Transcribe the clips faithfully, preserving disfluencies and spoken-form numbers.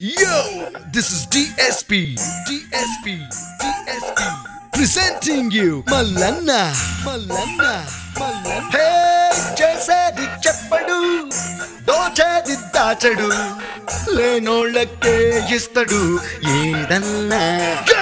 Yo, this is D S P, D S P, D S P, presenting you Mallanna, Mallanna, Mallanna. Hey, చేసేది చెప్పడు, దోచేది దాచడు, లేనోళ్ళకే ఇస్తడు ఏదన్నా. Go!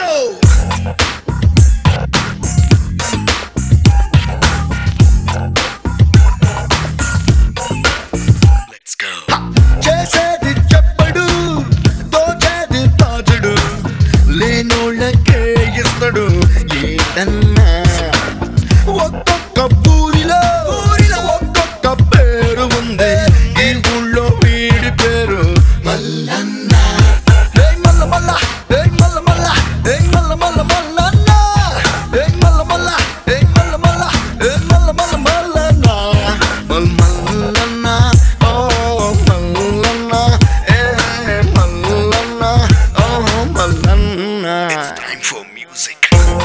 ఏదన్నా ఒక్కొక్క ఊరిలో ఒక్కొక్క పేరు ఉంది. ఈ ఊళ్ళో వీడి పేరు మల్లన్న. ఏ మల్ల మల్ల ఏ మల్ల మల్ల ఏ మల్ల మల్ల మల్లన్న. ఏ మల్ల మల్ల ఏ మల్ల మల్ల ఏ మల్ల మల్ల మల్లన్న. మల్ మల్లన్న ఓ మల్లన్న ఏ మల్లన్న ఓ Mallanna. It's time for music.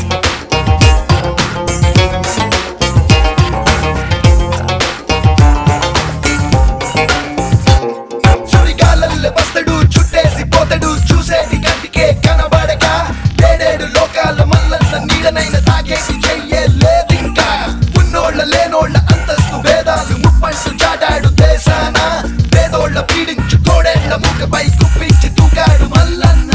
బస్తడు చుట్టేసి పోతడు చూసేది కంటికే కనబడక. ఏడేడు లోకాల మల్లన్న నీడనైన తాగేసి చెయ్యే లేదింకా. ఉన్నోళ్ళ లేనోళ్ళ అంతస్తు భేదాలు ముప్పంటు చాటాడు దేశాన. పేదోళ్ళ పీడించు కోడేళ్ల ముఖపై కుప్పించి తూకాడు మల్లన్న.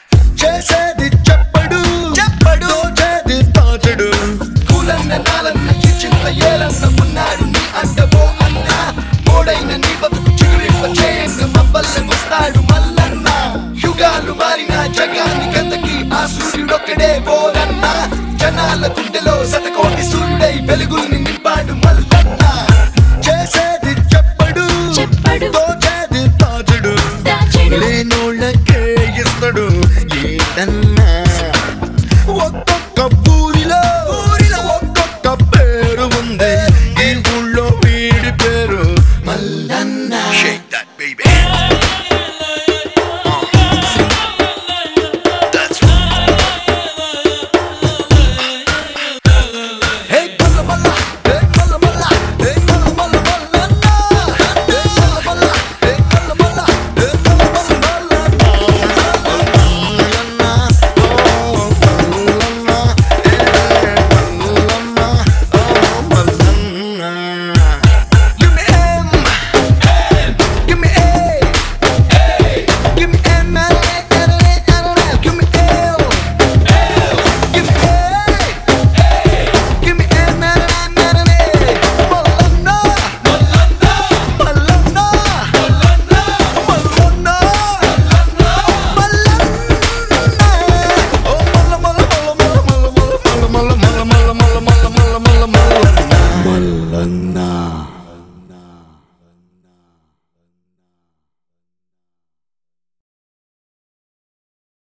చేసేది చెప్పడు చెప్పడు దోచేది తాచడు. కూలన్న నాలన్న కిచింత ఏలన్న ఉన్నాడు నీ అంటవో అన్న. మోడైన నీ బతుకు చిగురింప చేయంగా వస్తాడు మల్లన్న. యుగాలు మారిన జగాన్ని గతకి ఆ సూర్యుడొక్కడే పోరన్న. జనాల గుండెలో శతకోటి సూర్యుడై వెలుగుల్ని నింపాడు మల్లన్న. చేసేది చెప్పడు దోచేది తాచడు, లేనోళ్ళకే ఇస్తడు ఏదన్నా. ఒక్కొక్క ఊరిలో ఒక్కొక్క పేరు ఉంది. ఈ ఊళ్ళో వీడి పేరు Mallanna. Shake that baby. Mallanna.